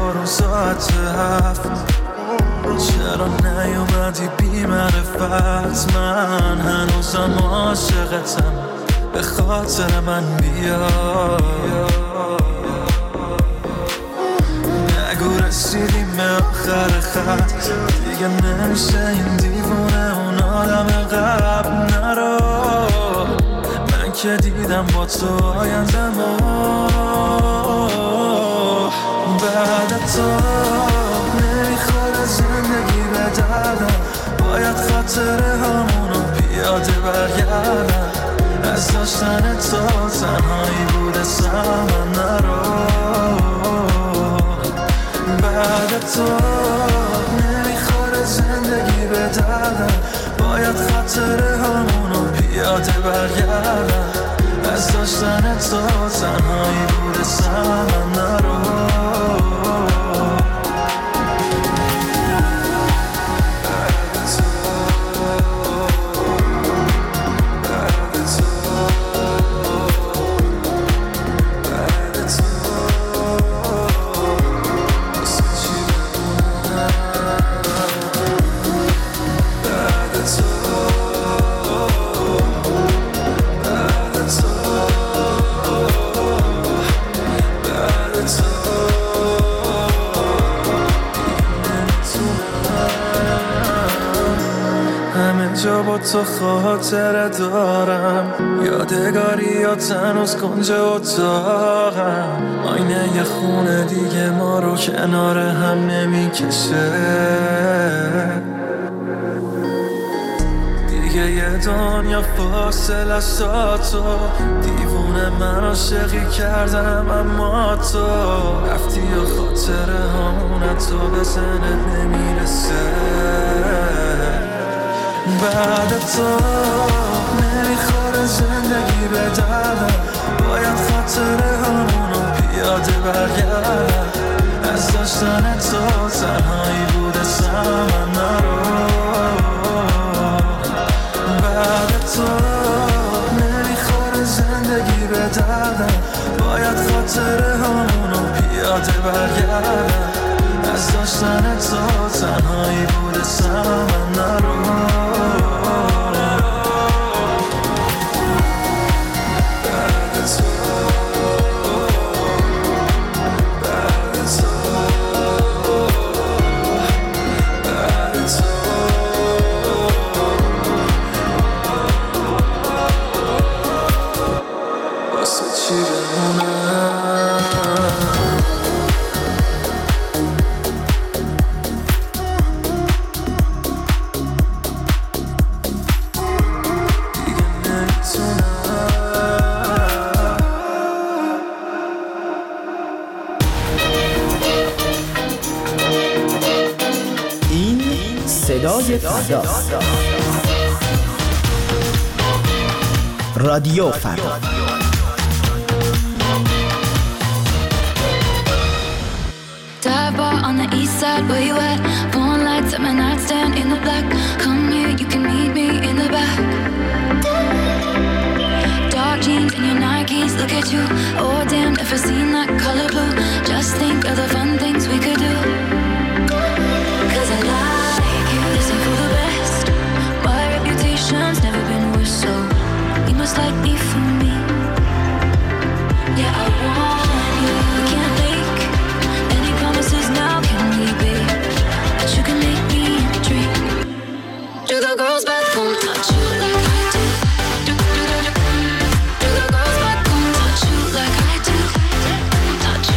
بارون ساعت 7. چرا نیومدی بی معرفت؟ من هنوزم عاشقتم، به خاطر من بیا. نگو رسیدیم به آخر خط، دیگه نمیشه این دیوونه اون آدم قبل. نرو، من که دیدم با تو آیندمو. بعد تو نمیخوره زندگی به دردم، باید خاطره همونو پیاده برگردم. از داشتن تو تنهایی بوده سمن. نرو، بعد تو نمیخوره زندگی به دردم، باید خاطره همونو پیاده برگردم. از داشتن تو تنهایی بوده سمن. نرو، جا با تو خاطره دارم، یادگاریات هنوز کنج اتاقم. آینه یه خونه دیگه ما رو کنار هم نمیکشه. دیگه یه دنیا فاصله است تا تو. دیوونه من عاشقی کردم اما تو رفتی و خاطره همونه تو به ذهنت نمیرسه. بعد تو نمیخوره زندگی به دردم، باید خاطره همونو پیاده برگردم. از داشتن تو تنهایی بوده سمن. نرو، بعد تو نمیخوره زندگی به دردم، باید خاطره همونو پیاده برگردم. از داشتن تو تنهایی بوده سمن. نرو، صدای فردا، رادیو فردا. Dive bar on the east side, where you at? Porn lights at my nightstand in the black. Come here, you can meet me in the back. Dark jeans and your Nikes, look at you. Oh damn, never seen that color blue. Just think of the fun things we could do. 'Cause I like you, listen for the best. My reputation's never been worse, so you must like me for me. Yeah, I want you. We can't make any promises now, can we be? But you can make me dream. Do the girls back home touch you like I do? Do the girls back home touch you like I do? Touch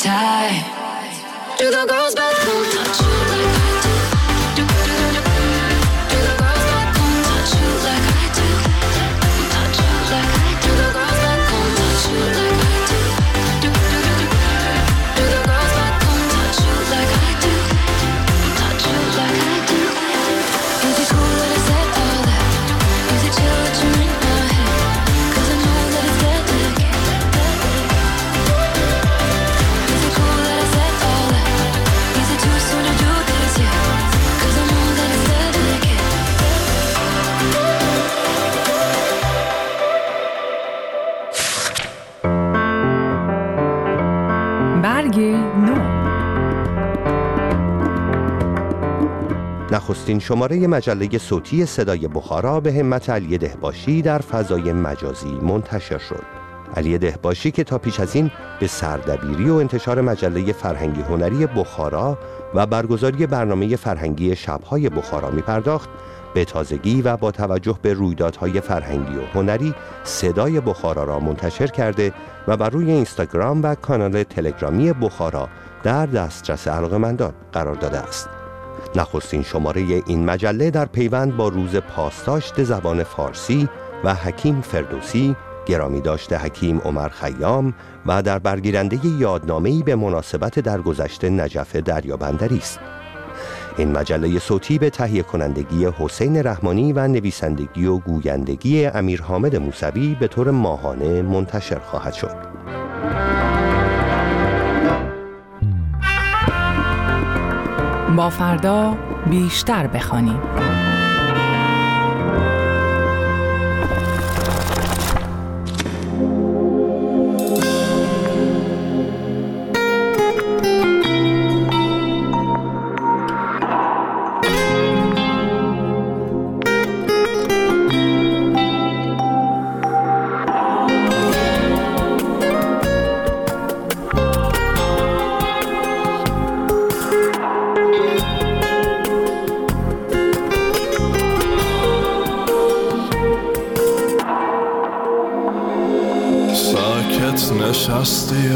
time. Do the girls back home touch you like I do? Do the girls back home touch you like I do? Touch you like I do. Do the girls back home touch you like I do? Do the girls back home touch you like I do? Touch you like I do. Is it cool that I said all that? Is it chill that you're in my head? 'Cause I know that it's deadly. Is it cool that I said all that? Is it too soon to do this yet? 'Cause I know that it's deadly. برگ نو. نخستین شماره مجله صوتی صدای بخارا به همت علی دهباشی در فضای مجازی منتشر شد. علی دهباشی که تا پیش از این به سردبیری و انتشار مجله فرهنگی هنری بخارا و برگزاری برنامه فرهنگی شب‌های بخارا می‌پرداخت، به تازگی و با توجه به رویدادهای فرهنگی و هنری صدای بخارا را منتشر کرده و بر روی اینستاگرام و کانال تلگرامی بخارا در دسترس علاقه‌مندان قرار داده است. نخستین شماره این مجله در پیوند با روز پاسداشت زبان فارسی و حکیم فردوسی، گرامی داشته حکیم عمر خیام و در برگیرنده یادنامه‌ای به مناسبت درگذشت نجف دریابندری است. این مجله صوتی به تهیه کنندگی حسین رحمانی و نویسندگی و گویندگی امیر حامد موسوی به طور ماهانه منتشر خواهد شد. با فردا بیشتر بخوانیم. نشستی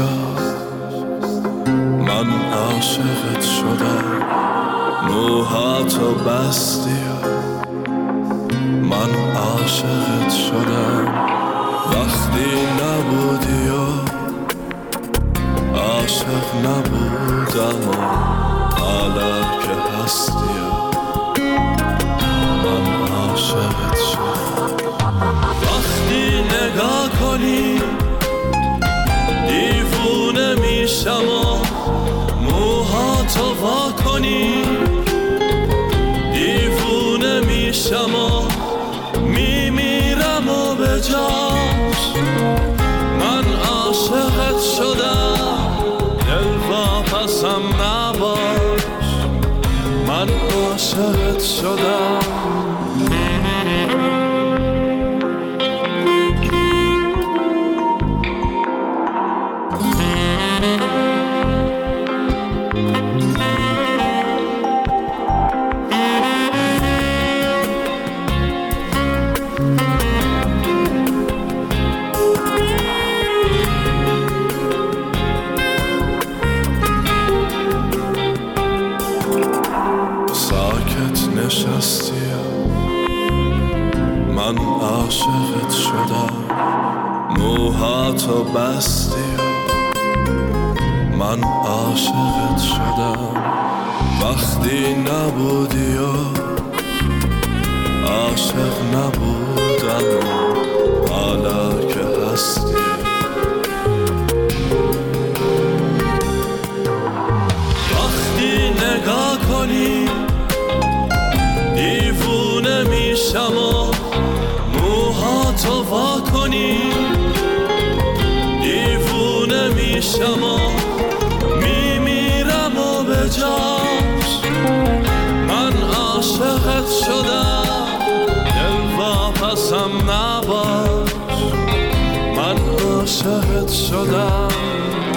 من عاشقت شدم، موهاتو بستی من عاشقت شدم، وقتی نبودی و عاشق نبودم و حالا که هستی من عاشقت شدم. وقتی نگاه کنی دیوونه میشم و موهاتو وا کنی، دیوونه میشم و میمیرم و به جاش من عاشقت شدم، دل واپسم نباش من عاشقت شدم. من عاشقت شدم، موهاتو بستی من عاشقت شدم، وقتی نبودی و عاشق نبودم حالا که هستی وقتی نگاه کنی دیوونه میشم و موهاتو وا کنی، دیوونه میشم و میمیرم و به جاش من عاشقت شدم، دل واپسم نباش من عاشقت شدم.